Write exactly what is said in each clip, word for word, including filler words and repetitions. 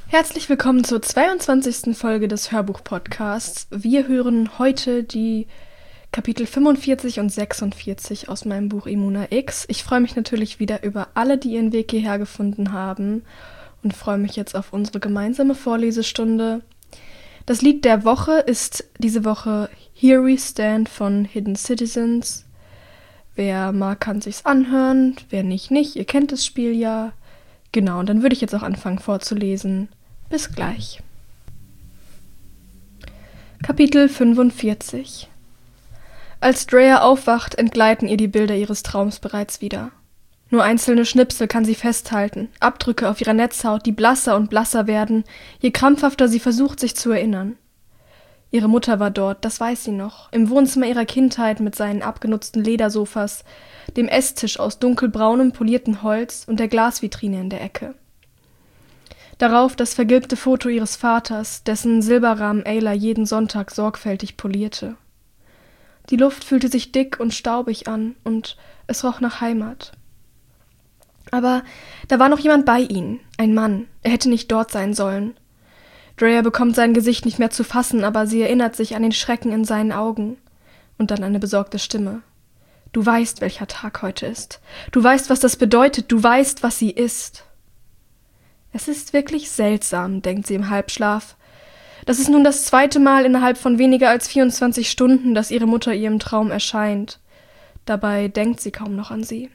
Herzlich willkommen zur zweiundzwanzigsten Folge des Hörbuch-Podcasts. Wir hören heute die Kapitel fünfundvierzig und sechsundvierzig aus meinem Buch Imuna X. Ich freue mich natürlich wieder über alle, die ihren Weg hierher gefunden haben und freue mich jetzt auf unsere gemeinsame Vorlesestunde. Das Lied der Woche ist diese Woche Here We Stand von Hidden Citizens. Wer mag, kann sich's anhören, wer nicht, nicht. Ihr kennt das Spiel ja. Genau, und dann würde ich jetzt auch anfangen vorzulesen. Bis gleich. Kapitel fünfundvierzig. Als Drea aufwacht, entgleiten ihr die Bilder ihres Traums bereits wieder. Nur einzelne Schnipsel kann sie festhalten, Abdrücke auf ihrer Netzhaut, die blasser und blasser werden, je krampfhafter sie versucht, sich zu erinnern. Ihre Mutter war dort, das weiß sie noch, im Wohnzimmer ihrer Kindheit mit seinen abgenutzten Ledersofas, dem Esstisch aus dunkelbraunem polierten Holz und der Glasvitrine in der Ecke. Darauf das vergilbte Foto ihres Vaters, dessen Silberrahmen Ayla jeden Sonntag sorgfältig polierte. Die Luft fühlte sich dick und staubig an und es roch nach Heimat. Aber da war noch jemand bei ihnen, ein Mann, er hätte nicht dort sein sollen. Drea bekommt sein Gesicht nicht mehr zu fassen, aber sie erinnert sich an den Schrecken in seinen Augen. Und dann eine besorgte Stimme. Du weißt, welcher Tag heute ist. Du weißt, was das bedeutet. Du weißt, was sie ist. Es ist wirklich seltsam, denkt sie im Halbschlaf. Das ist nun das zweite Mal innerhalb von weniger als vierundzwanzig Stunden, dass ihre Mutter ihr im Traum erscheint. Dabei denkt sie kaum noch an sie.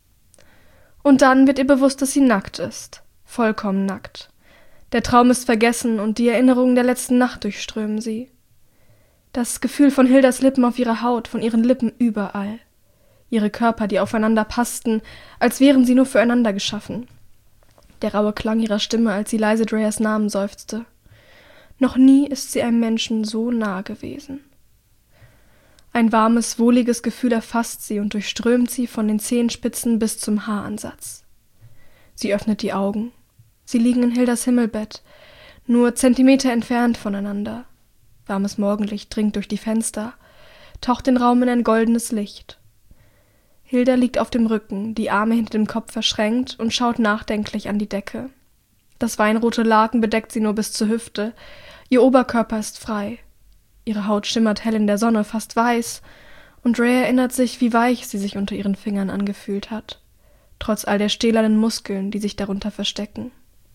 Und dann wird ihr bewusst, dass sie nackt ist. Vollkommen nackt. Der Traum ist vergessen und die Erinnerungen der letzten Nacht durchströmen sie. Das Gefühl von Hildas Lippen auf ihrer Haut, von ihren Lippen überall. Ihre Körper, die aufeinander passten, als wären sie nur füreinander geschaffen. Der raue Klang ihrer Stimme, als sie leise Dreas Namen seufzte. Noch nie ist sie einem Menschen so nah gewesen. Ein warmes, wohliges Gefühl erfasst sie und durchströmt sie von den Zehenspitzen bis zum Haaransatz. Sie öffnet die Augen. Sie liegen in Hildas Himmelbett, nur Zentimeter entfernt voneinander. Warmes Morgenlicht dringt durch die Fenster, taucht den Raum in ein goldenes Licht. Hilda liegt auf dem Rücken, die Arme hinter dem Kopf verschränkt und schaut nachdenklich an die Decke. Das weinrote Laken bedeckt sie nur bis zur Hüfte. Ihr Oberkörper ist frei. Ihre Haut schimmert hell in der Sonne, fast weiß, und Drea erinnert sich, wie weich sie sich unter ihren Fingern angefühlt hat, trotz all der stählernen Muskeln, die sich darunter verstecken.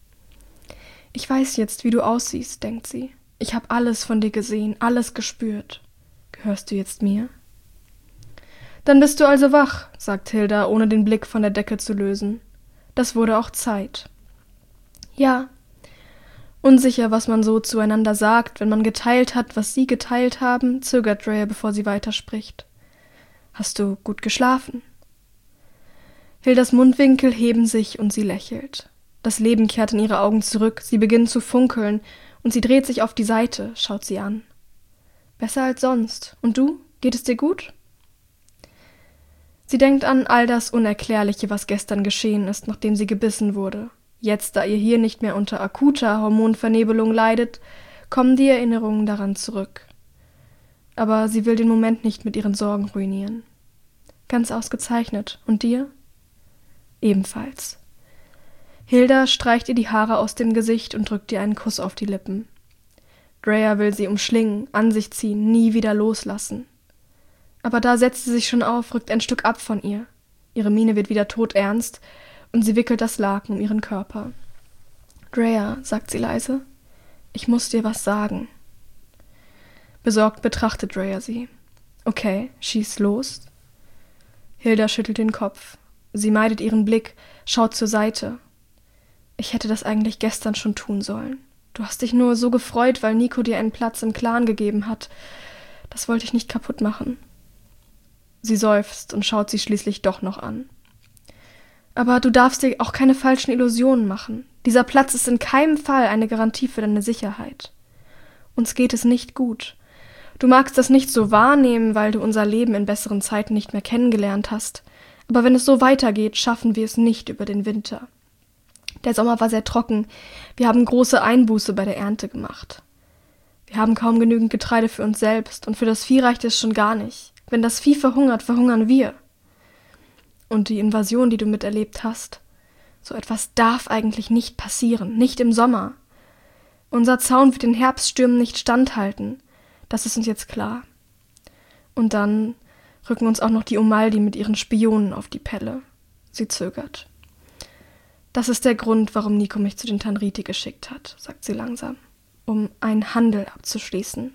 Ich weiß jetzt, wie du aussiehst, denkt sie. Ich habe alles von dir gesehen, alles gespürt. Gehörst du jetzt mir? Dann bist du also wach, sagt Hilda, ohne den Blick von der Decke zu lösen. Das wurde auch Zeit. Ja. Unsicher, was man so zueinander sagt, wenn man geteilt hat, was sie geteilt haben, zögert Drea, bevor sie weiterspricht. Hast du gut geschlafen? Hildas Mundwinkel heben sich und sie lächelt. Das Leben kehrt in ihre Augen zurück, sie beginnen zu funkeln und sie dreht sich auf die Seite, schaut sie an. Besser als sonst. Und du? Geht es dir gut? Sie denkt an all das Unerklärliche, was gestern geschehen ist, nachdem sie gebissen wurde. Jetzt, da ihr Hirn nicht mehr unter akuter Hormonvernebelung leidet, kommen die Erinnerungen daran zurück. Aber sie will den Moment nicht mit ihren Sorgen ruinieren. Ganz ausgezeichnet. Und dir? Ebenfalls. Hilda streicht ihr die Haare aus dem Gesicht und drückt ihr einen Kuss auf die Lippen. Drea will sie umschlingen, an sich ziehen, nie wieder loslassen. Aber da setzt sie sich schon auf, rückt ein Stück ab von ihr. Ihre Miene wird wieder todernst und sie wickelt das Laken um ihren Körper. »Drea«, sagt sie leise, »ich muss dir was sagen.« Besorgt betrachtet Drea sie. »Okay, schieß los.« Hilda schüttelt den Kopf. Sie meidet ihren Blick, schaut zur Seite. »Ich hätte das eigentlich gestern schon tun sollen. Du hast dich nur so gefreut, weil Nico dir einen Platz im Clan gegeben hat. Das wollte ich nicht kaputt machen.« Sie seufzt und schaut sie schließlich doch noch an. »Aber du darfst dir auch keine falschen Illusionen machen. Dieser Platz ist in keinem Fall eine Garantie für deine Sicherheit. Uns geht es nicht gut. Du magst das nicht so wahrnehmen, weil du unser Leben in besseren Zeiten nicht mehr kennengelernt hast. Aber wenn es so weitergeht, schaffen wir es nicht über den Winter. Der Sommer war sehr trocken. Wir haben große Einbuße bei der Ernte gemacht. Wir haben kaum genügend Getreide für uns selbst und für das Vieh reicht es schon gar nicht. Wenn das Vieh verhungert, verhungern wir. Und die Invasion, die du miterlebt hast, so etwas darf eigentlich nicht passieren, nicht im Sommer. Unser Zaun wird den Herbststürmen nicht standhalten. Das ist uns jetzt klar. Und dann rücken uns auch noch die Umaldi mit ihren Spionen auf die Pelle. Sie zögert. Das ist der Grund, warum Nico mich zu den Tanriti geschickt hat, sagt sie langsam, um einen Handel abzuschließen.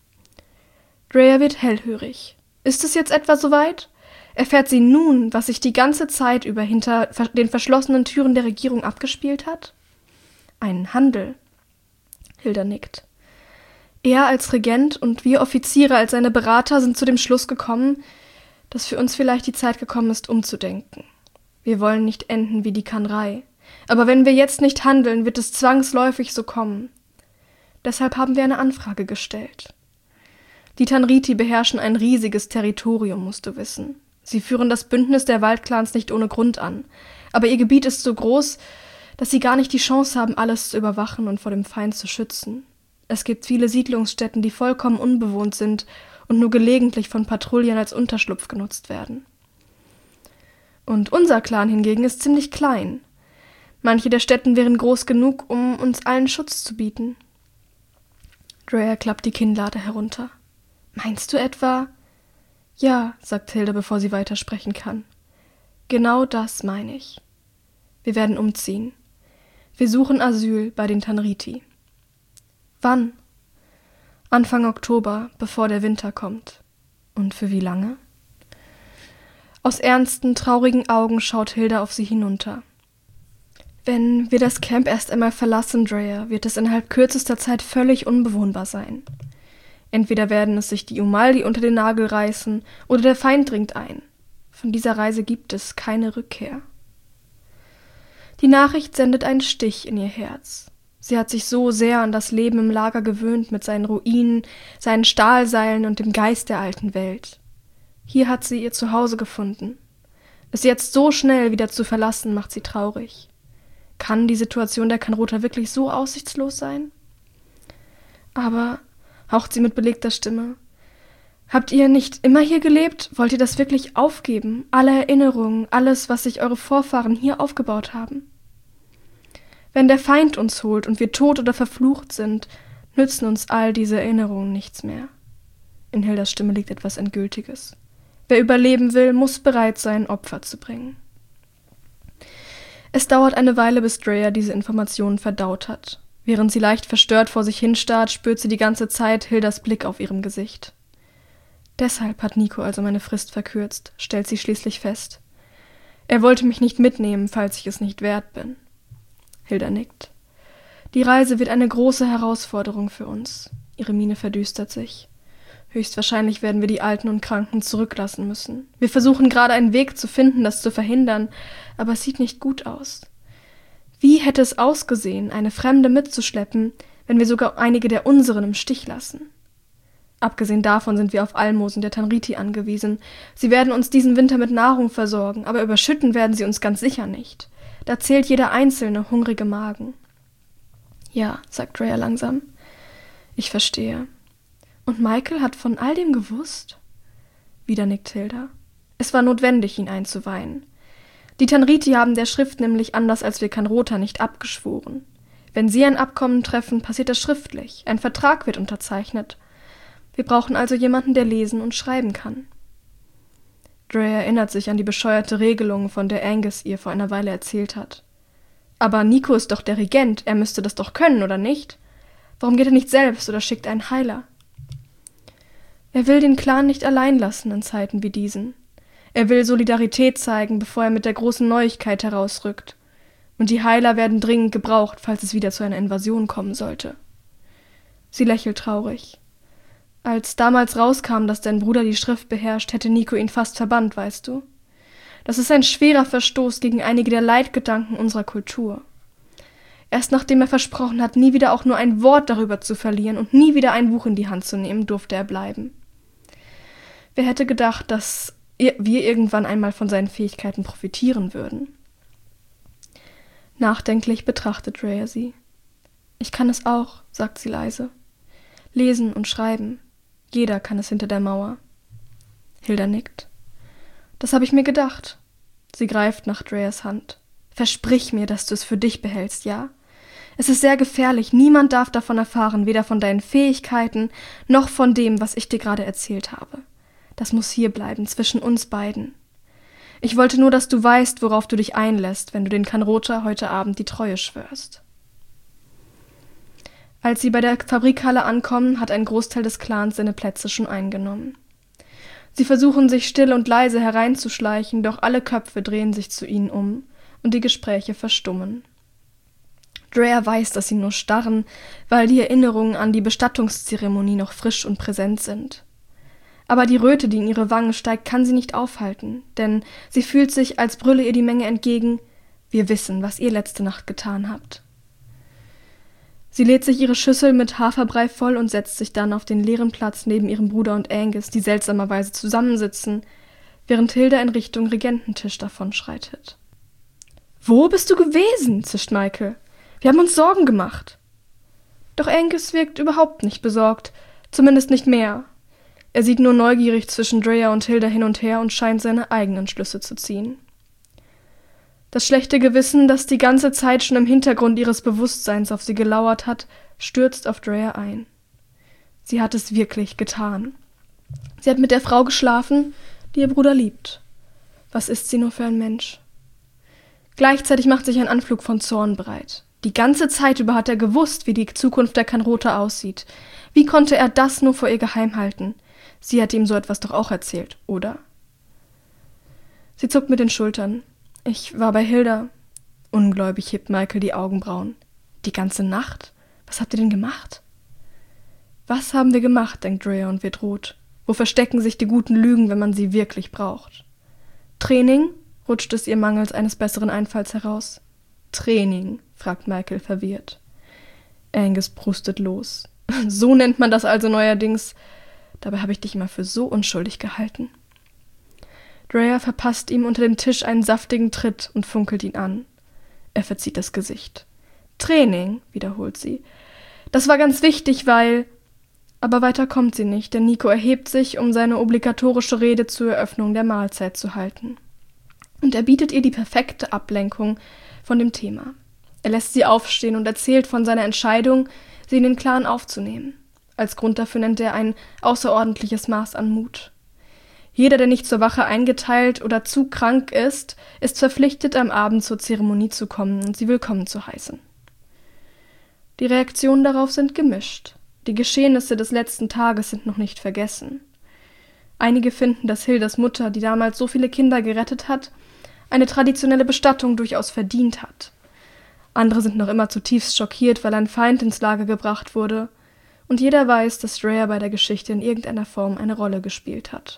Drea wird hellhörig. Ist es jetzt etwa soweit? Erfährt sie nun, was sich die ganze Zeit über hinter den verschlossenen Türen der Regierung abgespielt hat? Einen Handel. Hilda nickt. Er als Regent und wir Offiziere als seine Berater sind zu dem Schluss gekommen, dass für uns vielleicht die Zeit gekommen ist, umzudenken. Wir wollen nicht enden wie die Kanrei. Aber wenn wir jetzt nicht handeln, wird es zwangsläufig so kommen. Deshalb haben wir eine Anfrage gestellt. Die Tanriti beherrschen ein riesiges Territorium, musst du wissen. Sie führen das Bündnis der Waldclans nicht ohne Grund an. Aber ihr Gebiet ist so groß, dass sie gar nicht die Chance haben, alles zu überwachen und vor dem Feind zu schützen. Es gibt viele Siedlungsstätten, die vollkommen unbewohnt sind und nur gelegentlich von Patrouillen als Unterschlupf genutzt werden. Und unser Clan hingegen ist ziemlich klein. Manche der Städten wären groß genug, um uns allen Schutz zu bieten. Drea klappt die Kinnlade herunter. Meinst du etwa? Ja, sagt Hilda, bevor sie weitersprechen kann. Genau das meine ich. Wir werden umziehen. Wir suchen Asyl bei den Tanriti. Wann? Anfang Oktober, bevor der Winter kommt. Und für wie lange? Aus ernsten, traurigen Augen schaut Hilda auf sie hinunter. Wenn wir das Camp erst einmal verlassen, Drea, wird es innerhalb kürzester Zeit völlig unbewohnbar sein. Entweder werden es sich die Umaldi unter den Nagel reißen, oder der Feind dringt ein. Von dieser Reise gibt es keine Rückkehr. Die Nachricht sendet einen Stich in ihr Herz. Sie hat sich so sehr an das Leben im Lager gewöhnt, mit seinen Ruinen, seinen Stahlseilen und dem Geist der alten Welt. Hier hat sie ihr Zuhause gefunden. Es jetzt so schnell wieder zu verlassen, macht sie traurig. Kann die Situation der Kanrota wirklich so aussichtslos sein? Aber, haucht sie mit belegter Stimme, habt ihr nicht immer hier gelebt? Wollt ihr das wirklich aufgeben? Alle Erinnerungen, alles, was sich eure Vorfahren hier aufgebaut haben? Wenn der Feind uns holt und wir tot oder verflucht sind, nützen uns all diese Erinnerungen nichts mehr. In Hildas Stimme liegt etwas Endgültiges. Wer überleben will, muss bereit sein, Opfer zu bringen. Es dauert eine Weile, bis Drea diese Informationen verdaut hat. Während sie leicht verstört vor sich hinstarrt, spürt sie die ganze Zeit Hildas Blick auf ihrem Gesicht. Deshalb hat Nico also meine Frist verkürzt, stellt sie schließlich fest. Er wollte mich nicht mitnehmen, falls ich es nicht wert bin. Hilda nickt. Die Reise wird eine große Herausforderung für uns. Ihre Miene verdüstert sich. Höchstwahrscheinlich werden wir die Alten und Kranken zurücklassen müssen. Wir versuchen gerade einen Weg zu finden, das zu verhindern, aber es sieht nicht gut aus. Wie hätte es ausgesehen, eine Fremde mitzuschleppen, wenn wir sogar einige der unseren im Stich lassen? Abgesehen davon sind wir auf Almosen der Tanriti angewiesen. Sie werden uns diesen Winter mit Nahrung versorgen, aber überschütten werden sie uns ganz sicher nicht. Da zählt jeder einzelne hungrige Magen. Ja, sagt Drea langsam. Ich verstehe. Und Michael hat von all dem gewusst? Wieder nickt Hilda. Es war notwendig, ihn einzuweihen. Die Tanriti haben der Schrift nämlich anders als wir Kanrota nicht abgeschworen. Wenn sie ein Abkommen treffen, passiert das schriftlich. Ein Vertrag wird unterzeichnet. Wir brauchen also jemanden, der lesen und schreiben kann. Drea erinnert sich an die bescheuerte Regelung, von der Angus ihr vor einer Weile erzählt hat. Aber Nico ist doch der Regent, er müsste das doch können, oder nicht? Warum geht er nicht selbst oder schickt einen Heiler? Er will den Clan nicht allein lassen in Zeiten wie diesen. Er will Solidarität zeigen, bevor er mit der großen Neuigkeit herausrückt. Und die Heiler werden dringend gebraucht, falls es wieder zu einer Invasion kommen sollte. Sie lächelt traurig. Als damals rauskam, dass dein Bruder die Schrift beherrscht, hätte Nico ihn fast verbannt, weißt du? Das ist ein schwerer Verstoß gegen einige der Leitgedanken unserer Kultur. Erst nachdem er versprochen hat, nie wieder auch nur ein Wort darüber zu verlieren und nie wieder ein Buch in die Hand zu nehmen, durfte er bleiben. Wer hätte gedacht, dass wir irgendwann einmal von seinen Fähigkeiten profitieren würden? Nachdenklich betrachtet Drea sie. Ich kann es auch, sagt sie leise. Lesen und schreiben. Jeder kann es hinter der Mauer. Hilda nickt. Das habe ich mir gedacht. Sie greift nach Dreas Hand. Versprich mir, dass du es für dich behältst, ja? Es ist sehr gefährlich. Niemand darf davon erfahren, weder von deinen Fähigkeiten noch von dem, was ich dir gerade erzählt habe. Das muss hier bleiben, zwischen uns beiden. Ich wollte nur, dass du weißt, worauf du dich einlässt, wenn du den Kanrota heute Abend die Treue schwörst. Als sie bei der Fabrikhalle ankommen, hat ein Großteil des Clans seine Plätze schon eingenommen. Sie versuchen, sich still und leise hereinzuschleichen, doch alle Köpfe drehen sich zu ihnen um und die Gespräche verstummen. Drea weiß, dass sie nur starren, weil die Erinnerungen an die Bestattungszeremonie noch frisch und präsent sind. Aber die Röte, die in ihre Wangen steigt, kann sie nicht aufhalten, denn sie fühlt sich, als brülle ihr die Menge entgegen: Wir wissen, was ihr letzte Nacht getan habt. Sie lädt sich ihre Schüssel mit Haferbrei voll und setzt sich dann auf den leeren Platz neben ihrem Bruder und Angus, die seltsamerweise zusammensitzen, während Hilda in Richtung Regententisch davonschreitet. »Wo bist du gewesen?« zischt Michael. »Wir haben uns Sorgen gemacht.« Doch Angus wirkt überhaupt nicht besorgt, zumindest nicht mehr. Er sieht nur neugierig zwischen Drea und Hilda hin und her und scheint seine eigenen Schlüsse zu ziehen. Das schlechte Gewissen, das die ganze Zeit schon im Hintergrund ihres Bewusstseins auf sie gelauert hat, stürzt auf Drea ein. Sie hat es wirklich getan. Sie hat mit der Frau geschlafen, die ihr Bruder liebt. Was ist sie nur für ein Mensch? Gleichzeitig macht sich ein Anflug von Zorn breit. Die ganze Zeit über hat er gewusst, wie die Zukunft der Kanrota aussieht. Wie konnte er das nur vor ihr geheim halten? Sie hat ihm so etwas doch auch erzählt, oder? Sie zuckt mit den Schultern. »Ich war bei Hilda.« Ungläubig hebt Michael die Augenbrauen. »Die ganze Nacht? Was habt ihr denn gemacht?« »Was haben wir gemacht?«, denkt Drea und wird rot. »Wo verstecken sich die guten Lügen, wenn man sie wirklich braucht?« »Training?«, rutscht es ihr mangels eines besseren Einfalls heraus. »Training?«, fragt Michael verwirrt. Angus prustet los. »So nennt man das also neuerdings. Dabei habe ich dich immer für so unschuldig gehalten.« Drea verpasst ihm unter dem Tisch einen saftigen Tritt und funkelt ihn an. Er verzieht das Gesicht. »Training«, wiederholt sie. »Das war ganz wichtig, weil...« Aber weiter kommt sie nicht, denn Nico erhebt sich, um seine obligatorische Rede zur Eröffnung der Mahlzeit zu halten. Und er bietet ihr die perfekte Ablenkung von dem Thema. Er lässt sie aufstehen und erzählt von seiner Entscheidung, sie in den Clan aufzunehmen. Als Grund dafür nennt er ein außerordentliches Maß an Mut. Jeder, der nicht zur Wache eingeteilt oder zu krank ist, ist verpflichtet, am Abend zur Zeremonie zu kommen und sie willkommen zu heißen. Die Reaktionen darauf sind gemischt. Die Geschehnisse des letzten Tages sind noch nicht vergessen. Einige finden, dass Hildas Mutter, die damals so viele Kinder gerettet hat, eine traditionelle Bestattung durchaus verdient hat. Andere sind noch immer zutiefst schockiert, weil ein Feind ins Lager gebracht wurde. Und jeder weiß, dass Drea bei der Geschichte in irgendeiner Form eine Rolle gespielt hat.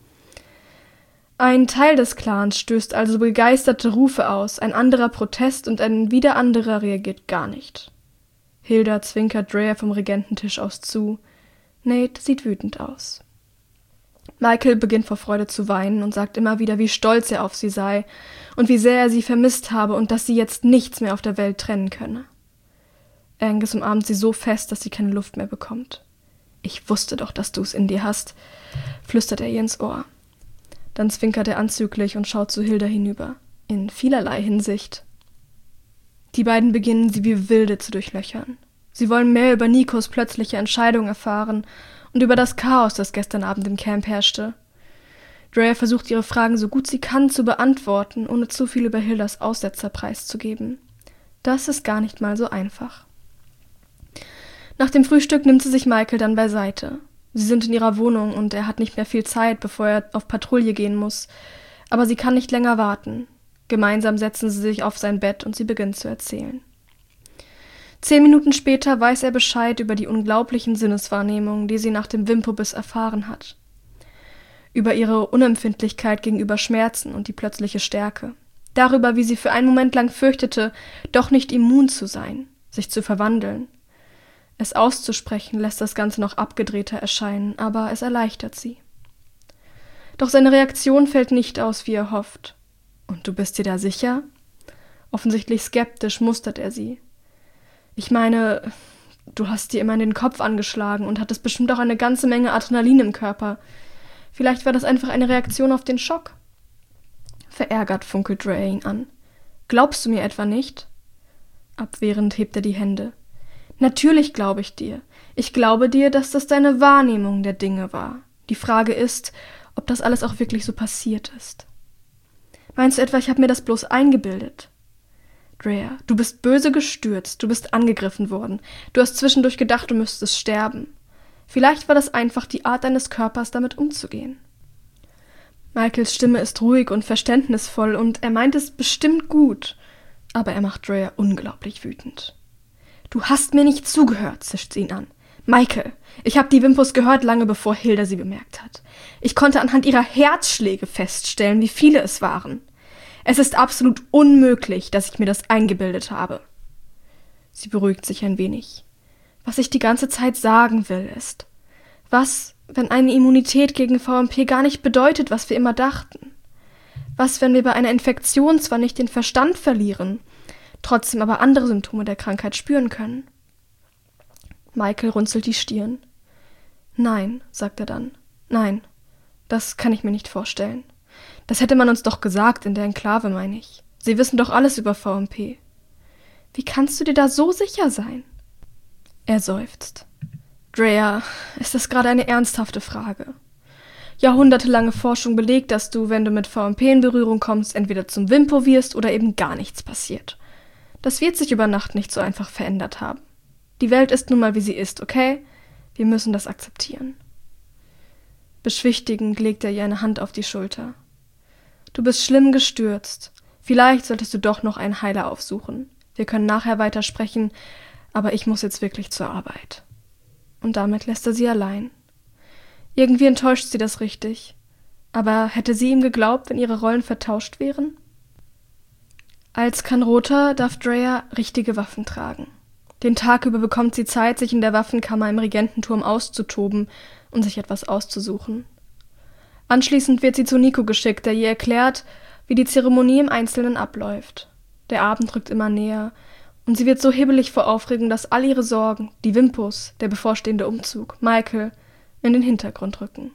Ein Teil des Clans stößt also begeisterte Rufe aus, ein anderer Protest und ein wieder anderer reagiert gar nicht. Hilda zwinkert Drea vom Regententisch aus zu. Nate sieht wütend aus. Michael beginnt vor Freude zu weinen und sagt immer wieder, wie stolz er auf sie sei und wie sehr er sie vermisst habe und dass sie jetzt nichts mehr auf der Welt trennen könne. Angus umarmt sie so fest, dass sie keine Luft mehr bekommt. »Ich wusste doch, dass du es in dir hast«, flüstert er ihr ins Ohr. Dann zwinkert er anzüglich und schaut zu Hilda hinüber. In vielerlei Hinsicht. Die beiden beginnen, sie wie Wilde zu durchlöchern. Sie wollen mehr über Nikos plötzliche Entscheidung erfahren und über das Chaos, das gestern Abend im Camp herrschte. Drea versucht, ihre Fragen so gut sie kann zu beantworten, ohne zu viel über Hildas Aussetzer preiszugeben. Das ist gar nicht mal so einfach. Nach dem Frühstück nimmt sie sich Michael dann beiseite. Sie sind in ihrer Wohnung und er hat nicht mehr viel Zeit, bevor er auf Patrouille gehen muss. Aber sie kann nicht länger warten. Gemeinsam setzen sie sich auf sein Bett und sie beginnt zu erzählen. Zehn Minuten später weiß er Bescheid über die unglaublichen Sinneswahrnehmungen, die sie nach dem Wimpobiss erfahren hat. Über ihre Unempfindlichkeit gegenüber Schmerzen und die plötzliche Stärke. Darüber, wie sie für einen Moment lang fürchtete, doch nicht immun zu sein, sich zu verwandeln. Es auszusprechen lässt das Ganze noch abgedrehter erscheinen, aber es erleichtert sie. Doch seine Reaktion fällt nicht aus, wie er hofft. »Und du bist dir da sicher?« Offensichtlich skeptisch mustert er sie. »Ich meine, du hast dir immer in den Kopf angeschlagen und hattest bestimmt auch eine ganze Menge Adrenalin im Körper. Vielleicht war das einfach eine Reaktion auf den Schock.« Verärgert funkelt Drea ihn an. »Glaubst du mir etwa nicht?« Abwehrend hebt er die Hände. »Natürlich glaube ich dir. Ich glaube dir, dass das deine Wahrnehmung der Dinge war. Die Frage ist, ob das alles auch wirklich so passiert ist. Meinst du etwa, ich habe mir das bloß eingebildet? Drea, du bist böse gestürzt, du bist angegriffen worden. Du hast zwischendurch gedacht, du müsstest sterben. Vielleicht war das einfach die Art deines Körpers, damit umzugehen.« Michaels Stimme ist ruhig und verständnisvoll und er meint es bestimmt gut, aber er macht Drea unglaublich wütend. »Du hast mir nicht zugehört«, zischt sie ihn an. »Michael, ich habe die Wimpus gehört, lange bevor Hilda sie bemerkt hat. Ich konnte anhand ihrer Herzschläge feststellen, wie viele es waren. Es ist absolut unmöglich, dass ich mir das eingebildet habe.« Sie beruhigt sich ein wenig. »Was ich die ganze Zeit sagen will, ist, was, wenn eine Immunität gegen V M P gar nicht bedeutet, was wir immer dachten? Was, wenn wir bei einer Infektion zwar nicht den Verstand verlieren, trotzdem aber andere Symptome der Krankheit spüren können?« Michael runzelt die Stirn. »Nein«, sagt er dann. »Nein, das kann ich mir nicht vorstellen. Das hätte man uns doch gesagt, in der Enklave, meine ich. Sie wissen doch alles über V M P. Wie kannst du dir da so sicher sein?« Er seufzt. »Drea, ist das gerade eine ernsthafte Frage? Jahrhundertelange Forschung belegt, dass du, wenn du mit V M P in Berührung kommst, entweder zum Wimpo wirst oder eben gar nichts passiert. Das wird sich über Nacht nicht so einfach verändert haben. Die Welt ist nun mal, wie sie ist, okay? Wir müssen das akzeptieren.« Beschwichtigend legt er ihr eine Hand auf die Schulter. »Du bist schlimm gestürzt. Vielleicht solltest du doch noch einen Heiler aufsuchen. Wir können nachher weitersprechen, aber ich muss jetzt wirklich zur Arbeit.« Und damit lässt er sie allein. Irgendwie enttäuscht sie das richtig. Aber hätte sie ihm geglaubt, wenn ihre Rollen vertauscht wären? Als Kanrota darf Drea richtige Waffen tragen. Den Tag über bekommt sie Zeit, sich in der Waffenkammer im Regententurm auszutoben und sich etwas auszusuchen. Anschließend wird sie zu Nico geschickt, der ihr erklärt, wie die Zeremonie im Einzelnen abläuft. Der Abend rückt immer näher und sie wird so hibbelig vor Aufregung, dass all ihre Sorgen, die Wimpus, der bevorstehende Umzug, Michael, in den Hintergrund rücken.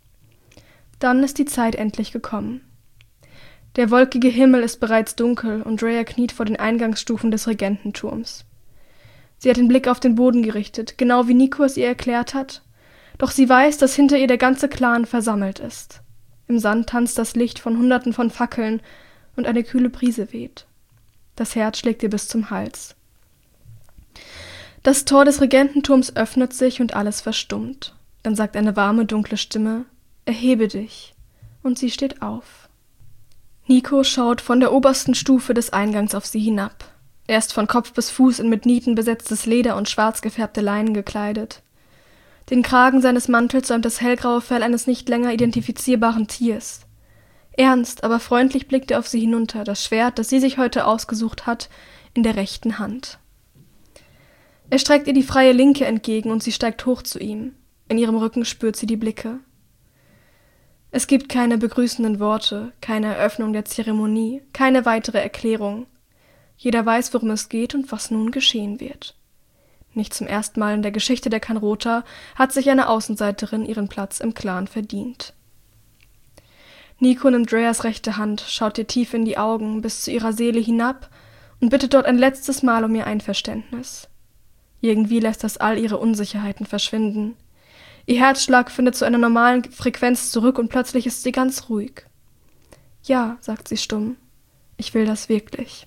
Dann ist die Zeit endlich gekommen. Der wolkige Himmel ist bereits dunkel und Drea kniet vor den Eingangsstufen des Regententurms. Sie hat den Blick auf den Boden gerichtet, genau wie Nico es ihr erklärt hat, doch sie weiß, dass hinter ihr der ganze Clan versammelt ist. Im Sand tanzt das Licht von Hunderten von Fackeln und eine kühle Brise weht. Das Herz schlägt ihr bis zum Hals. Das Tor des Regententurms öffnet sich und alles verstummt. Dann sagt eine warme, dunkle Stimme: »Erhebe dich«, und sie steht auf. Nico schaut von der obersten Stufe des Eingangs auf sie hinab. Er ist von Kopf bis Fuß in mit Nieten besetztes Leder und schwarz gefärbte Leinen gekleidet. Den Kragen seines Mantels säumt das hellgraue Fell eines nicht länger identifizierbaren Tiers. Ernst, aber freundlich blickt er auf sie hinunter, das Schwert, das sie sich heute ausgesucht hat, in der rechten Hand. Er streckt ihr die freie Linke entgegen und sie steigt hoch zu ihm. In ihrem Rücken spürt sie die Blicke. Es gibt keine begrüßenden Worte, keine Eröffnung der Zeremonie, keine weitere Erklärung. Jeder weiß, worum es geht und was nun geschehen wird. Nicht zum ersten Mal in der Geschichte der Kanrota hat sich eine Außenseiterin ihren Platz im Clan verdient. Nico nimmt Dreas rechte Hand, schaut ihr tief in die Augen bis zu ihrer Seele hinab und bittet dort ein letztes Mal um ihr Einverständnis. Irgendwie lässt das all ihre Unsicherheiten verschwinden. Ihr Herzschlag findet zu einer normalen Frequenz zurück und plötzlich ist sie ganz ruhig. »Ja«, sagt sie stumm, »ich will das wirklich.«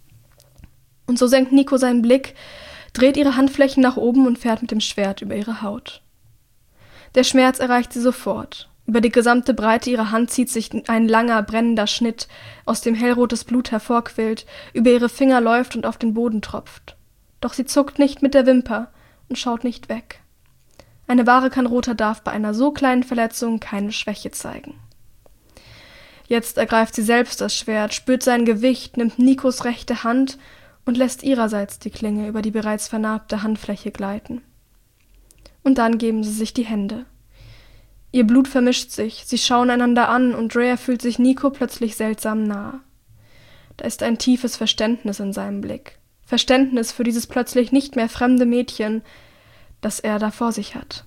Und so senkt Nico seinen Blick, dreht ihre Handflächen nach oben und fährt mit dem Schwert über ihre Haut. Der Schmerz erreicht sie sofort. Über die gesamte Breite ihrer Hand zieht sich ein langer, brennender Schnitt, aus dem hellrotes Blut hervorquillt, über ihre Finger läuft und auf den Boden tropft. Doch sie zuckt nicht mit der Wimper und schaut nicht weg. Eine wahre Kanrota darf bei einer so kleinen Verletzung keine Schwäche zeigen. Jetzt ergreift sie selbst das Schwert, spürt sein Gewicht, nimmt Nikos rechte Hand und lässt ihrerseits die Klinge über die bereits vernarbte Handfläche gleiten. Und dann geben sie sich die Hände. Ihr Blut vermischt sich, sie schauen einander an und Drea fühlt sich Nico plötzlich seltsam nah. Da ist ein tiefes Verständnis in seinem Blick. Verständnis für dieses plötzlich nicht mehr fremde Mädchen, das er da vor sich hat.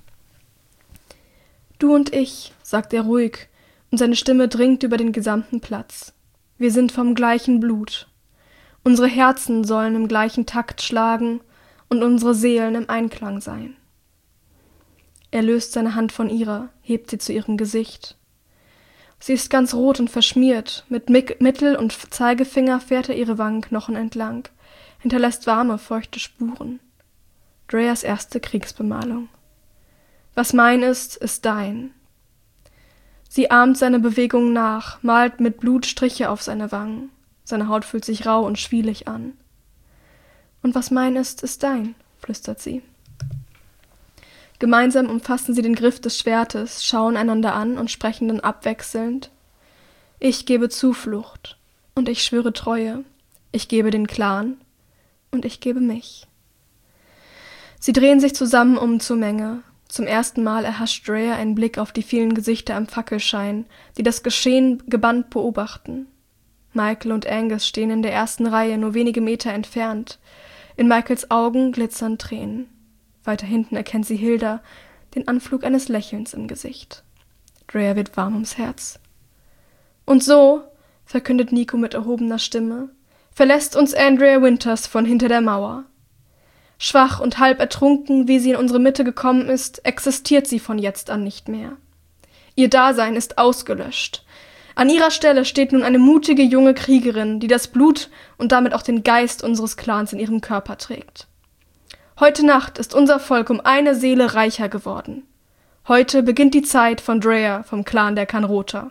»Du und ich«, sagt er ruhig, und seine Stimme dringt über den gesamten Platz. »Wir sind vom gleichen Blut. Unsere Herzen sollen im gleichen Takt schlagen und unsere Seelen im Einklang sein. Er löst seine Hand von ihrer, hebt sie zu ihrem Gesicht. Sie ist ganz rot und verschmiert, mit Mittel- und Zeigefinger fährt er ihre Wangenknochen entlang, hinterlässt warme, feuchte Spuren. Dreyas erste Kriegsbemalung. Was mein ist, ist dein. Sie ahmt seine Bewegungen nach, malt mit Blut Striche auf seine Wangen. Seine Haut fühlt sich rau und schwielig an. Und was mein ist, ist dein, flüstert sie. Gemeinsam umfassen sie den Griff des Schwertes, schauen einander an und sprechen dann abwechselnd. Ich gebe Zuflucht und ich schwöre Treue. Ich gebe den Clan und ich gebe mich. Sie drehen sich zusammen um zur Menge. Zum ersten Mal erhascht Dreya einen Blick auf die vielen Gesichter im Fackelschein, die das Geschehen gebannt beobachten. Michael und Angus stehen in der ersten Reihe, nur wenige Meter entfernt. In Michaels Augen glitzern Tränen. Weiter hinten erkennt sie Hilda, den Anflug eines Lächelns im Gesicht. Dreya wird warm ums Herz. Und so, verkündet Nico mit erhobener Stimme, verlässt uns Andrea Winters von hinter der Mauer. Schwach und halb ertrunken, wie sie in unsere Mitte gekommen ist, existiert sie von jetzt an nicht mehr. Ihr Dasein ist ausgelöscht. An ihrer Stelle steht nun eine mutige junge Kriegerin, die das Blut und damit auch den Geist unseres Clans in ihrem Körper trägt. Heute Nacht ist unser Volk um eine Seele reicher geworden. Heute beginnt die Zeit von Dreya vom Clan der Kanrota.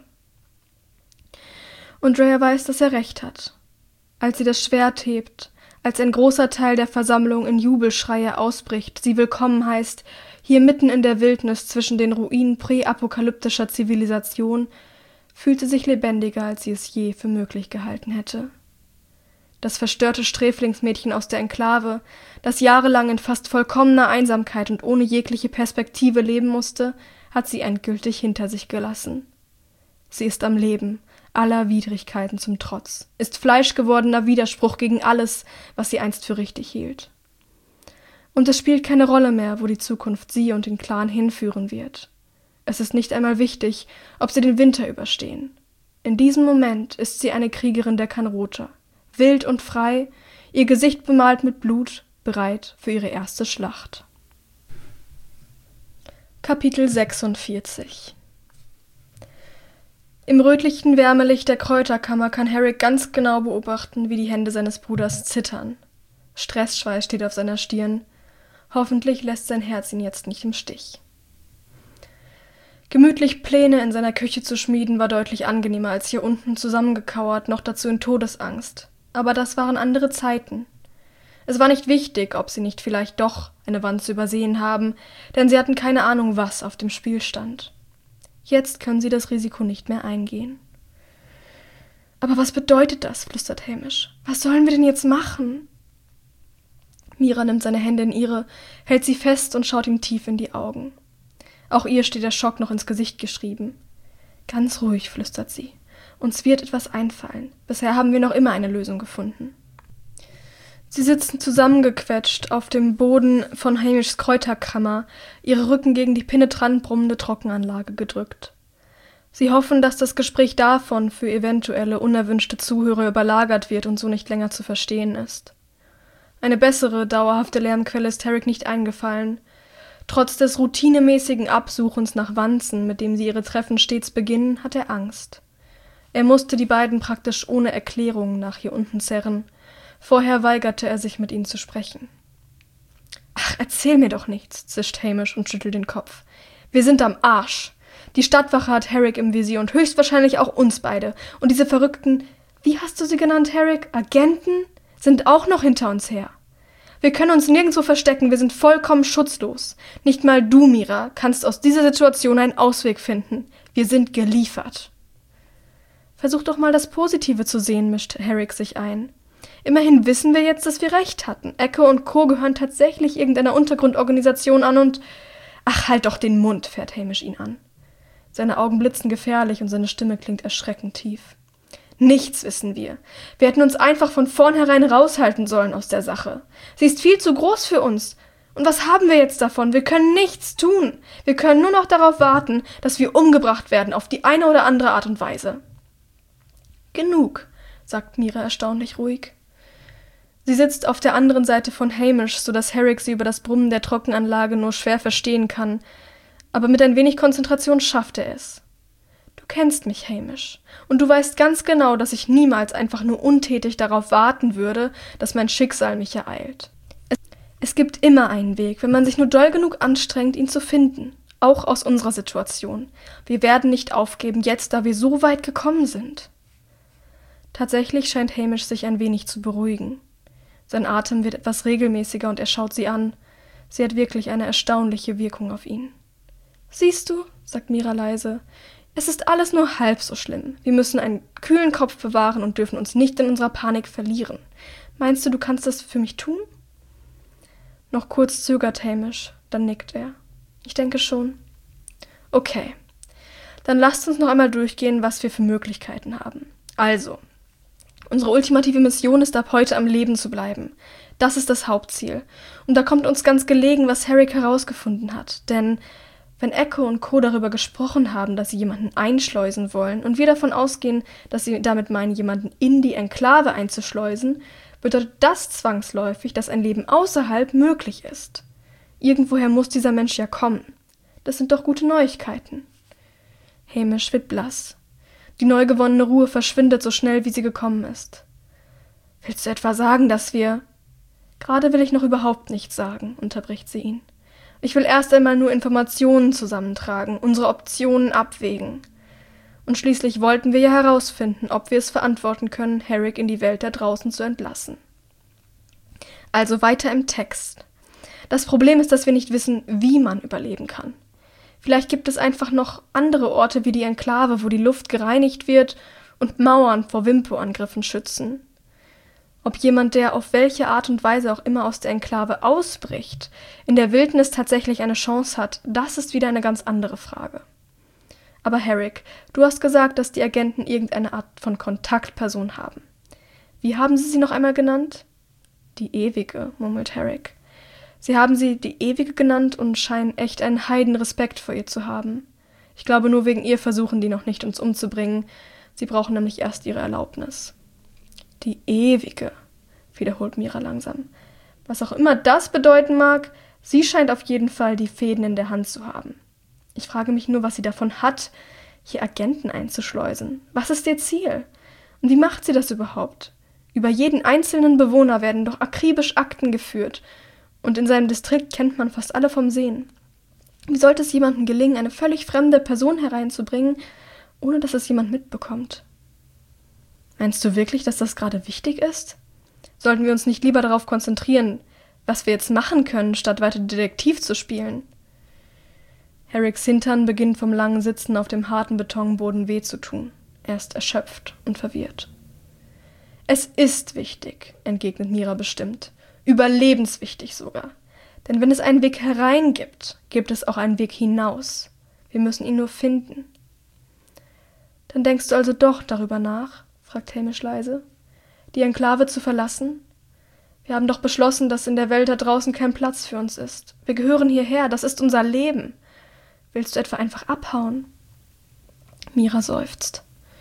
Und Dreya weiß, dass er recht hat. Als sie das Schwert hebt, als ein großer Teil der Versammlung in Jubelschreie ausbricht, sie willkommen heißt, hier mitten in der Wildnis zwischen den Ruinen präapokalyptischer Zivilisation, fühlt sie sich lebendiger, als sie es je für möglich gehalten hätte. Das verstörte Sträflingsmädchen aus der Enklave, das jahrelang in fast vollkommener Einsamkeit und ohne jegliche Perspektive leben musste, hat sie endgültig hinter sich gelassen. Sie ist am Leben, aller Widrigkeiten zum Trotz, ist fleischgewordener Widerspruch gegen alles, was sie einst für richtig hielt. Und es spielt keine Rolle mehr, wo die Zukunft sie und den Clan hinführen wird. Es ist nicht einmal wichtig, ob sie den Winter überstehen. In diesem Moment ist sie eine Kriegerin der Kanrota, wild und frei, ihr Gesicht bemalt mit Blut, bereit für ihre erste Schlacht. Kapitel sechsundvierzig. Im rötlichen Wärmelicht der Kräuterkammer kann Herrick ganz genau beobachten, wie die Hände seines Bruders zittern. Stressschweiß steht auf seiner Stirn. Hoffentlich lässt sein Herz ihn jetzt nicht im Stich. Gemütlich Pläne in seiner Küche zu schmieden, war deutlich angenehmer als hier unten zusammengekauert, noch dazu in Todesangst. Aber das waren andere Zeiten. Es war nicht wichtig, ob sie nicht vielleicht doch eine Wanze übersehen haben, denn sie hatten keine Ahnung, was auf dem Spiel stand. Jetzt können sie das Risiko nicht mehr eingehen. »Aber was bedeutet das?« flüstert Hamish. »Was sollen wir denn jetzt machen?« Mira nimmt seine Hände in ihre, hält sie fest und schaut ihm tief in die Augen. Auch ihr steht der Schock noch ins Gesicht geschrieben. »Ganz ruhig«, flüstert sie. »Uns wird etwas einfallen. Bisher haben wir noch immer eine Lösung gefunden.« Sie sitzen zusammengequetscht auf dem Boden von Hamishs Kräuterkammer, ihre Rücken gegen die penetrant brummende Trockenanlage gedrückt. Sie hoffen, dass das Gespräch davon für eventuelle unerwünschte Zuhörer überlagert wird und so nicht länger zu verstehen ist. Eine bessere, dauerhafte Lärmquelle ist Herrick nicht eingefallen. Trotz des routinemäßigen Absuchens nach Wanzen, mit dem sie ihre Treffen stets beginnen, hat er Angst. Er musste die beiden praktisch ohne Erklärung nach hier unten zerren. Vorher weigerte er sich, mit ihnen zu sprechen. »Ach, erzähl mir doch nichts«, zischt Hamish und schüttelt den Kopf. »Wir sind am Arsch. Die Stadtwache hat Herrick im Visier und höchstwahrscheinlich auch uns beide. Und diese verrückten, wie hast du sie genannt, Herrick, Agenten, sind auch noch hinter uns her. Wir können uns nirgendwo verstecken, wir sind vollkommen schutzlos. Nicht mal du, Mira, kannst aus dieser Situation einen Ausweg finden. Wir sind geliefert.« »Versuch doch mal das Positive zu sehen«, mischt Herrick sich ein. »Immerhin wissen wir jetzt, dass wir recht hatten. Echo und Co. gehören tatsächlich irgendeiner Untergrundorganisation an und...« »Ach, halt doch den Mund«, fährt Hamish ihn an. Seine Augen blitzen gefährlich und seine Stimme klingt erschreckend tief. »Nichts wissen wir. Wir hätten uns einfach von vornherein raushalten sollen aus der Sache. Sie ist viel zu groß für uns. Und was haben wir jetzt davon? Wir können nichts tun. Wir können nur noch darauf warten, dass wir umgebracht werden, auf die eine oder andere Art und Weise.« »Genug«, sagt Mira erstaunlich ruhig. Sie sitzt auf der anderen Seite von Hamish, sodass Herrick sie über das Brummen der Trockenanlage nur schwer verstehen kann, aber mit ein wenig Konzentration schafft er es. Du kennst mich, Hamish, und du weißt ganz genau, dass ich niemals einfach nur untätig darauf warten würde, dass mein Schicksal mich ereilt. Es, es gibt immer einen Weg, wenn man sich nur doll genug anstrengt, ihn zu finden, auch aus unserer Situation. Wir werden nicht aufgeben, jetzt, da wir so weit gekommen sind. Tatsächlich scheint Hamish sich ein wenig zu beruhigen. Sein Atem wird etwas regelmäßiger und er schaut sie an. Sie hat wirklich eine erstaunliche Wirkung auf ihn. »Siehst du«, sagt Mira leise, »es ist alles nur halb so schlimm. Wir müssen einen kühlen Kopf bewahren und dürfen uns nicht in unserer Panik verlieren. Meinst du, du kannst das für mich tun?« Noch kurz zögert Hamish, dann nickt er. »Ich denke schon.« »Okay, dann lasst uns noch einmal durchgehen, was wir für Möglichkeiten haben. Also, unsere ultimative Mission ist ab heute am Leben zu bleiben. Das ist das Hauptziel. Und da kommt uns ganz gelegen, was Herrick herausgefunden hat. Denn wenn Echo und Co. darüber gesprochen haben, dass sie jemanden einschleusen wollen und wir davon ausgehen, dass sie damit meinen, jemanden in die Enklave einzuschleusen, bedeutet das zwangsläufig, dass ein Leben außerhalb möglich ist. Irgendwoher muss dieser Mensch ja kommen. Das sind doch gute Neuigkeiten. Hamish wird blass. Die neu gewonnene Ruhe verschwindet so schnell, wie sie gekommen ist. »Willst du etwa sagen, dass wir...« »Gerade will ich noch überhaupt nichts sagen«, unterbricht sie ihn. »Ich will erst einmal nur Informationen zusammentragen, unsere Optionen abwägen. Und schließlich wollten wir ja herausfinden, ob wir es verantworten können, Herrick in die Welt da draußen zu entlassen.« Also weiter im Text. Das Problem ist, dass wir nicht wissen, wie man überleben kann. Vielleicht gibt es einfach noch andere Orte wie die Enklave, wo die Luft gereinigt wird und Mauern vor Wimpo-Angriffen schützen. Ob jemand, der auf welche Art und Weise auch immer aus der Enklave ausbricht, in der Wildnis tatsächlich eine Chance hat, das ist wieder eine ganz andere Frage. Aber Herrick, du hast gesagt, dass die Agenten irgendeine Art von Kontaktperson haben. Wie haben sie sie noch einmal genannt? Die Ewige, murmelt Herrick. Sie haben sie die Ewige genannt und scheinen echt einen Heidenrespekt vor ihr zu haben. Ich glaube, nur wegen ihr versuchen die noch nicht, uns umzubringen. Sie brauchen nämlich erst ihre Erlaubnis. Die Ewige, wiederholt Mira langsam. Was auch immer das bedeuten mag, sie scheint auf jeden Fall die Fäden in der Hand zu haben. Ich frage mich nur, was sie davon hat, hier Agenten einzuschleusen. Was ist ihr Ziel? Und wie macht sie das überhaupt? Über jeden einzelnen Bewohner werden doch akribisch Akten geführt. Und in seinem Distrikt kennt man fast alle vom Sehen. Wie sollte es jemandem gelingen, eine völlig fremde Person hereinzubringen, ohne dass es jemand mitbekommt? Meinst du wirklich, dass das gerade wichtig ist? Sollten wir uns nicht lieber darauf konzentrieren, was wir jetzt machen können, statt weiter Detektiv zu spielen? Herricks Hintern beginnt vom langen Sitzen auf dem harten Betonboden weh zu tun. Er ist erschöpft und verwirrt. Es ist wichtig, entgegnet Mira bestimmt. Überlebenswichtig sogar. Denn wenn es einen Weg herein gibt, gibt es auch einen Weg hinaus. Wir müssen ihn nur finden. Dann denkst du also doch darüber nach, fragt Hamish leise, die Enklave zu verlassen? Wir haben doch beschlossen, dass in der Welt da draußen kein Platz für uns ist. Wir gehören hierher, das ist unser Leben. Willst du etwa einfach abhauen? Mira seufzt.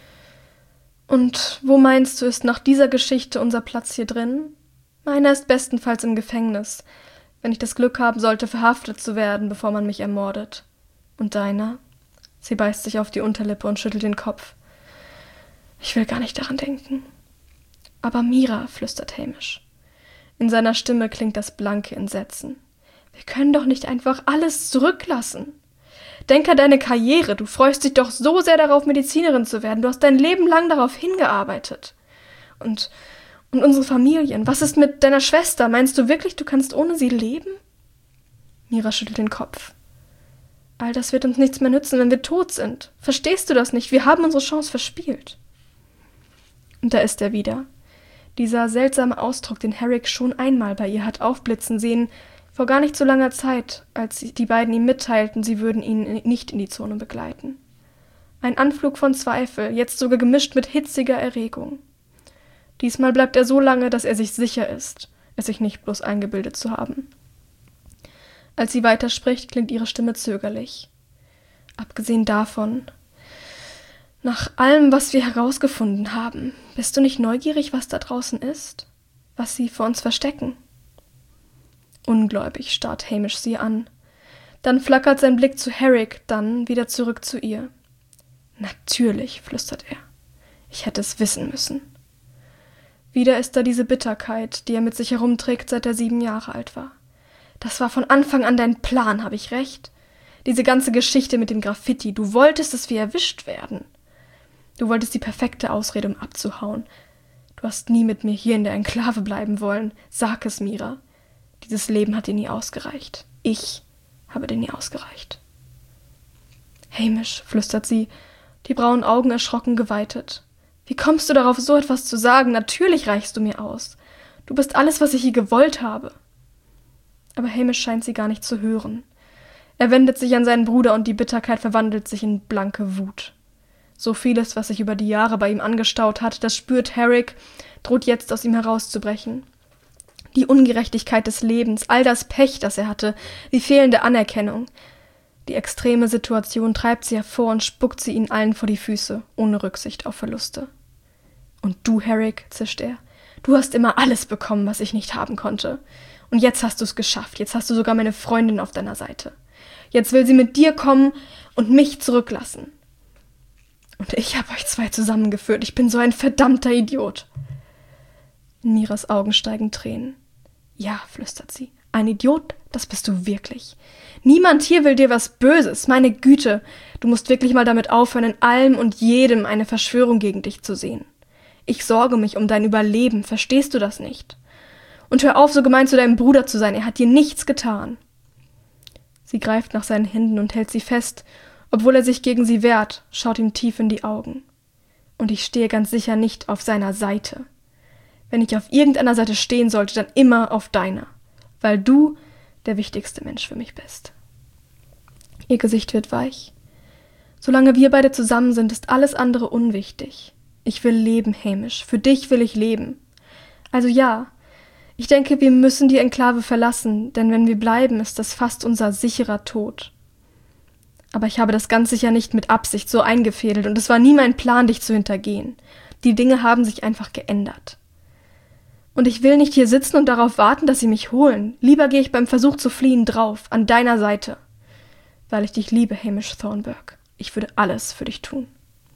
Und wo meinst du, ist nach dieser Geschichte unser Platz hier drin? Meiner ist bestenfalls im Gefängnis, wenn ich das Glück haben sollte, verhaftet zu werden, bevor man mich ermordet. Und deiner? Sie beißt sich auf die Unterlippe und schüttelt den Kopf. Ich will gar nicht daran denken. Aber Mira, flüstert Hamish. In seiner Stimme klingt das blanke Entsetzen. Wir können doch nicht einfach alles zurücklassen. Denk an deine Karriere. Du freust dich doch so sehr darauf, Medizinerin zu werden. Du hast dein Leben lang darauf hingearbeitet. Und, und unsere Familien. Was ist mit deiner Schwester? Meinst du wirklich, du kannst ohne sie leben? Mira schüttelt den Kopf. All das wird uns nichts mehr nützen, wenn wir tot sind. Verstehst du das nicht? Wir haben unsere Chance verspielt. Und da ist er wieder. Dieser seltsame Ausdruck, den Herrick schon einmal bei ihr hat aufblitzen sehen, vor gar nicht so langer Zeit, als die beiden ihm mitteilten, sie würden ihn nicht in die Zone begleiten. Ein Anflug von Zweifel, jetzt sogar gemischt mit hitziger Erregung. Diesmal bleibt er so lange, dass er sich sicher ist, es sich nicht bloß eingebildet zu haben. Als sie weiterspricht, klingt ihre Stimme zögerlich. Abgesehen davon, nach allem, was wir herausgefunden haben, bist du nicht neugierig, was da draußen ist? was sie vor uns verstecken. Ungläubig starrt Hamish sie an. Dann flackert sein Blick zu Herrick, dann wieder zurück zu ihr. »Natürlich«, flüstert er. »Ich hätte es wissen müssen.« Wieder ist da diese Bitterkeit, die er mit sich herumträgt, seit er sieben Jahre alt war. »Das war von Anfang an dein Plan, habe ich recht? Diese ganze Geschichte mit dem Graffiti, du wolltest, dass wir erwischt werden. Du wolltest die perfekte Ausrede, um abzuhauen. Du hast nie mit mir hier in der Enklave bleiben wollen. Sag es, Mira. Dieses Leben hat dir nie ausgereicht. Ich habe dir nie ausgereicht.« »Hamish«, flüstert sie, die braunen Augen erschrocken geweitet. »Wie kommst du darauf, so etwas zu sagen? Natürlich reichst du mir aus. Du bist alles, was ich je gewollt habe.« Aber Hamish scheint sie gar nicht zu hören. Er wendet sich an seinen Bruder und die Bitterkeit verwandelt sich in blanke Wut. So vieles, was sich über die Jahre bei ihm angestaut hat, das spürt Herrick, droht jetzt aus ihm herauszubrechen. Die Ungerechtigkeit des Lebens, all das Pech, das er hatte, die fehlende Anerkennung. Die extreme Situation treibt sie hervor und spuckt sie ihnen allen vor die Füße, ohne Rücksicht auf Verluste. »Und du, Herrick«, zischt er, »du hast immer alles bekommen, was ich nicht haben konnte. Und jetzt hast du es geschafft, jetzt hast du sogar meine Freundin auf deiner Seite. Jetzt will sie mit dir kommen und mich zurücklassen. Und ich habe euch zwei zusammengeführt, ich bin so ein verdammter Idiot.« In Miras Augen steigen Tränen. »Ja«, flüstert sie, »ein Idiot, das bist du wirklich. Niemand hier will dir was Böses, meine Güte. Du musst wirklich mal damit aufhören, in allem und jedem eine Verschwörung gegen dich zu sehen. Ich sorge mich um dein Überleben, verstehst du das nicht? Und hör auf, so gemein zu deinem Bruder zu sein, er hat dir nichts getan.« Sie greift nach seinen Händen und hält sie fest, obwohl er sich gegen sie wehrt, schaut ihm tief in die Augen. »Und ich stehe ganz sicher nicht auf seiner Seite. Wenn ich auf irgendeiner Seite stehen sollte, dann immer auf deiner, weil du der wichtigste Mensch für mich bist.« Ihr Gesicht wird weich. »Solange wir beide zusammen sind, ist alles andere unwichtig. Ich will leben, Hamish. Für dich will ich leben. Also ja, ich denke, wir müssen die Enklave verlassen, denn wenn wir bleiben, ist das fast unser sicherer Tod. Aber ich habe das ganz sicher nicht mit Absicht so eingefädelt und es war nie mein Plan, dich zu hintergehen. Die Dinge haben sich einfach geändert. Und ich will nicht hier sitzen und darauf warten, dass sie mich holen. Lieber gehe ich beim Versuch zu fliehen drauf, an deiner Seite. Weil ich dich liebe, Hamish Thornburg. Ich würde alles für dich tun.«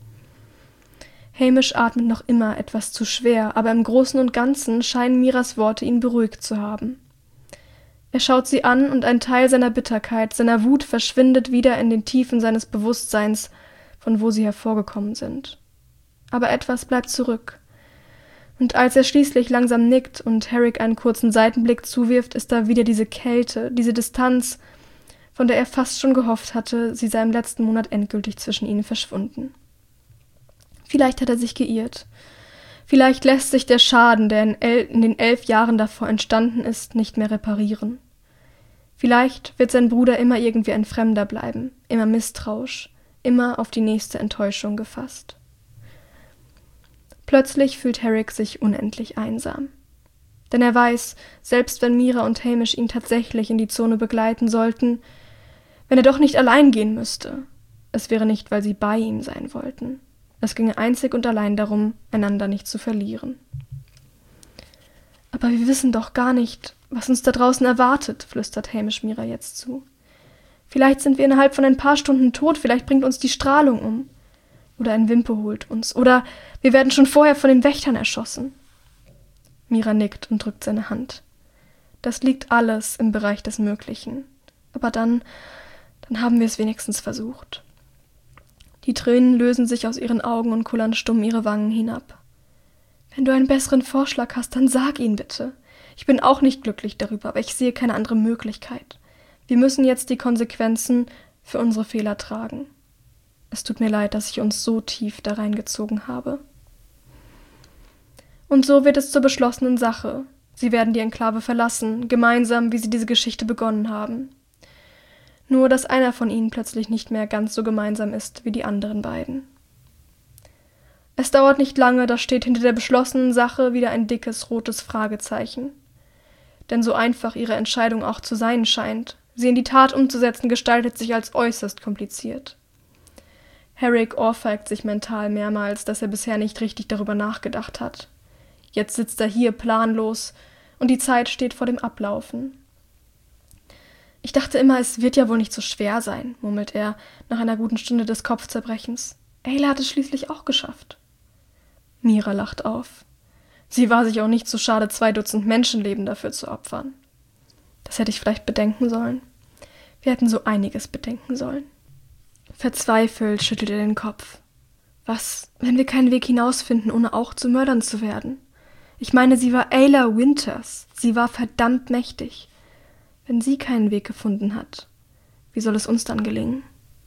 Hamish atmet noch immer etwas zu schwer, aber im Großen und Ganzen scheinen Miras Worte ihn beruhigt zu haben. Er schaut sie an und ein Teil seiner Bitterkeit, seiner Wut verschwindet wieder in den Tiefen seines Bewusstseins, von wo sie hervorgekommen sind. Aber etwas bleibt zurück. Und als er schließlich langsam nickt und Herrick einen kurzen Seitenblick zuwirft, ist da wieder diese Kälte, diese Distanz, von der er fast schon gehofft hatte, sie sei im letzten Monat endgültig zwischen ihnen verschwunden. Vielleicht hat er sich geirrt. Vielleicht lässt sich der Schaden, der in, el- in den elf Jahren davor entstanden ist, nicht mehr reparieren. Vielleicht wird sein Bruder immer irgendwie ein Fremder bleiben, immer misstrauisch, immer auf die nächste Enttäuschung gefasst. Plötzlich fühlt Herrick sich unendlich einsam. Denn er weiß, selbst wenn Mira und Hamish ihn tatsächlich in die Zone begleiten sollten, wenn er doch nicht allein gehen müsste, es wäre nicht, weil sie bei ihm sein wollten. Es ginge einzig und allein darum, einander nicht zu verlieren. »Aber wir wissen doch gar nicht, was uns da draußen erwartet«, flüstert Hamish Mira jetzt zu. »Vielleicht sind wir innerhalb von ein paar Stunden tot, vielleicht bringt uns die Strahlung um. Oder ein Wimpe holt uns. Oder wir werden schon vorher von den Wächtern erschossen.« Mira nickt und drückt seine Hand. »Das liegt alles im Bereich des Möglichen. Aber dann, dann haben wir es wenigstens versucht.« Die Tränen lösen sich aus ihren Augen und kullern stumm ihre Wangen hinab. »Wenn du einen besseren Vorschlag hast, dann sag ihn bitte. Ich bin auch nicht glücklich darüber, aber ich sehe keine andere Möglichkeit. Wir müssen jetzt die Konsequenzen für unsere Fehler tragen. Es tut mir leid, dass ich uns so tief da reingezogen habe.« Und so wird es zur beschlossenen Sache. Sie werden die Enklave verlassen, gemeinsam, wie sie diese Geschichte begonnen haben. Nur, dass einer von ihnen plötzlich nicht mehr ganz so gemeinsam ist wie die anderen beiden. Es dauert nicht lange, da steht hinter der beschlossenen Sache wieder ein dickes, rotes Fragezeichen. Denn so einfach ihre Entscheidung auch zu sein scheint, sie in die Tat umzusetzen, gestaltet sich als äußerst kompliziert. Herrick ohrfeigt sich mental mehrmals, dass er bisher nicht richtig darüber nachgedacht hat. Jetzt sitzt er hier planlos und die Zeit steht vor dem Ablaufen. »Ich dachte immer, es wird ja wohl nicht so schwer sein«, murmelt er nach einer guten Stunde des Kopfzerbrechens. »Ayla hat es schließlich auch geschafft.« Mira lacht auf. Sie war sich auch nicht so schade, zwei Dutzend Menschenleben dafür zu opfern. Das hätte ich vielleicht bedenken sollen. Wir hätten so einiges bedenken sollen. Verzweifelt schüttelt er den Kopf. Was, wenn wir keinen Weg hinausfinden, ohne auch zu Mördern zu werden? Ich meine, sie war Ayla Winters. Sie war verdammt mächtig. Wenn sie keinen Weg gefunden hat, wie soll es uns dann gelingen?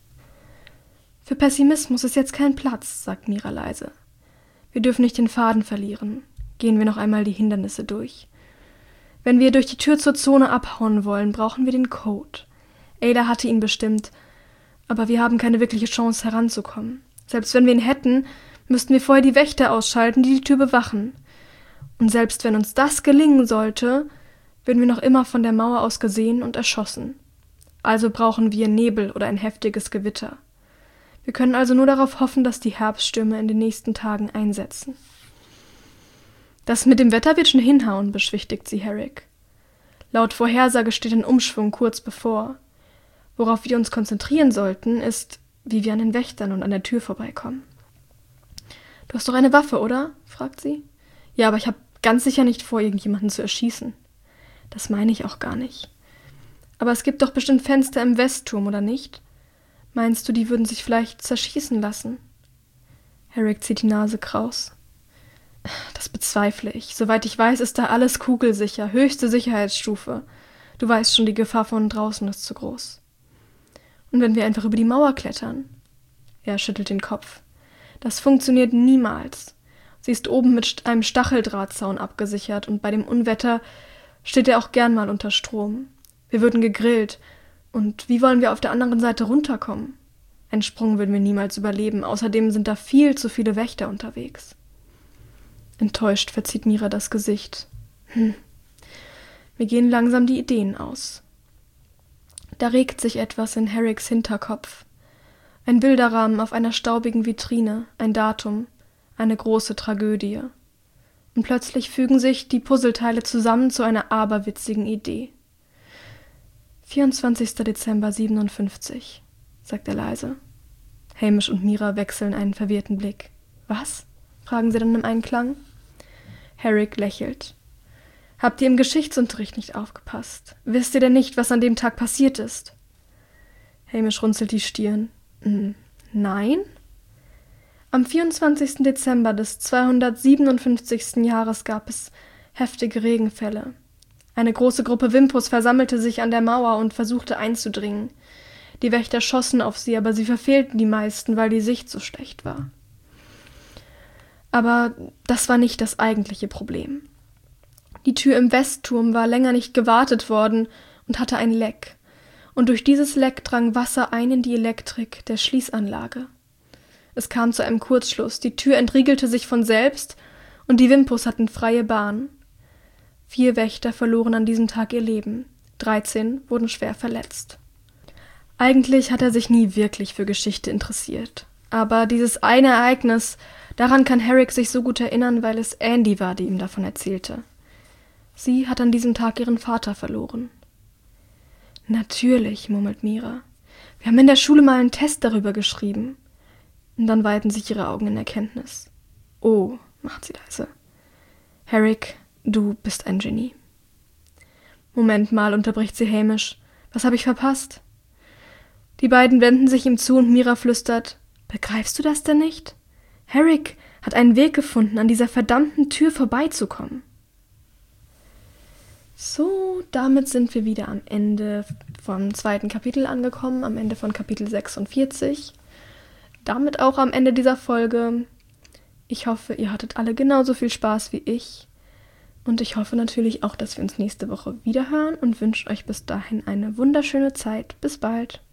Für Pessimismus ist jetzt kein Platz, sagt Mira leise. Wir dürfen nicht den Faden verlieren. Gehen wir noch einmal die Hindernisse durch. Wenn wir durch die Tür zur Zone abhauen wollen, brauchen wir den Code. Ayla hatte ihn bestimmt, aber wir haben keine wirkliche Chance heranzukommen. Selbst wenn wir ihn hätten, müssten wir vorher die Wächter ausschalten, die die Tür bewachen. Und selbst wenn uns das gelingen sollte, würden wir noch immer von der Mauer aus gesehen und erschossen. Also brauchen wir Nebel oder ein heftiges Gewitter. Wir können also nur darauf hoffen, dass die Herbststürme in den nächsten Tagen einsetzen. Das mit dem Wetter wird schon hinhauen, beschwichtigt sie Herrick. Laut Vorhersage steht ein Umschwung kurz bevor. Worauf wir uns konzentrieren sollten, ist, wie wir an den Wächtern und an der Tür vorbeikommen. »Du hast doch eine Waffe, oder?« fragt sie. »Ja, aber ich habe ganz sicher nicht vor, irgendjemanden zu erschießen.« »Das meine ich auch gar nicht. Aber es gibt doch bestimmt Fenster im Westturm, oder nicht? Meinst du, die würden sich vielleicht zerschießen lassen?« Herrick zieht die Nase kraus. »Das bezweifle ich. Soweit ich weiß, ist da alles kugelsicher, höchste Sicherheitsstufe. Du weißt schon, die Gefahr von draußen ist zu groß.« »Und wenn wir einfach über die Mauer klettern?« Er schüttelt den Kopf. »Das funktioniert niemals. Sie ist oben mit einem Stacheldrahtzaun abgesichert und bei dem Unwetter steht er auch gern mal unter Strom. Wir würden gegrillt. Und wie wollen wir auf der anderen Seite runterkommen? Einen Sprung würden wir niemals überleben. Außerdem sind da viel zu viele Wächter unterwegs.« Enttäuscht verzieht Mira das Gesicht. Hm. Mir gehen langsam die Ideen aus. Da regt sich etwas in Herricks Hinterkopf. Ein Bilderrahmen auf einer staubigen Vitrine, ein Datum, eine große Tragödie. Und plötzlich fügen sich die Puzzleteile zusammen zu einer aberwitzigen Idee. vierundzwanzigster Dezember siebenundfünfzig, sagt er leise. Hamish und Mira wechseln einen verwirrten Blick. »Was?« fragen sie dann im Einklang. Herrick lächelt. »Habt ihr im Geschichtsunterricht nicht aufgepasst? Wisst ihr denn nicht, was an dem Tag passiert ist?« Hamish runzelt die Stirn. Hm, »Nein?« Am vierundzwanzigsten Dezember des zweihundertsiebenundfünfzigsten Jahres gab es heftige Regenfälle. Eine große Gruppe Wimpus versammelte sich an der Mauer und versuchte einzudringen. Die Wächter schossen auf sie, aber sie verfehlten die meisten, weil die Sicht so schlecht war. Aber das war nicht das eigentliche Problem. Die Tür im Westturm war länger nicht gewartet worden und hatte ein Leck. Und durch dieses Leck drang Wasser ein in die Elektrik der Schließanlage. Es kam zu einem Kurzschluss, die Tür entriegelte sich von selbst und die Wimpus hatten freie Bahn. Vier Wächter verloren an diesem Tag ihr Leben, dreizehn wurden schwer verletzt. Eigentlich hat er sich nie wirklich für Geschichte interessiert. Aber dieses eine Ereignis, daran kann Herrick sich so gut erinnern, weil es Andy war, die ihm davon erzählte. Sie hat an diesem Tag ihren Vater verloren. »Natürlich«, murmelt Mira. »Wir haben in der Schule mal einen Test darüber geschrieben.« Und dann weiten sich ihre Augen in Erkenntnis. »Oh«, macht sie leise. »Herrick, du bist ein Genie.« »Moment mal«, unterbricht sie Hamish. »Was habe ich verpasst?« Die beiden wenden sich ihm zu und Mira flüstert. »Begreifst du das denn nicht? Herrick hat einen Weg gefunden, an dieser verdammten Tür vorbeizukommen.« So, damit sind wir wieder am Ende vom zweiten Kapitel angekommen, am Ende von Kapitel sechsundvierzig. Damit auch am Ende dieser Folge. Ich hoffe, ihr hattet alle genauso viel Spaß wie ich. Und ich hoffe natürlich auch, dass wir uns nächste Woche wiederhören und wünsche euch bis dahin eine wunderschöne Zeit. Bis bald.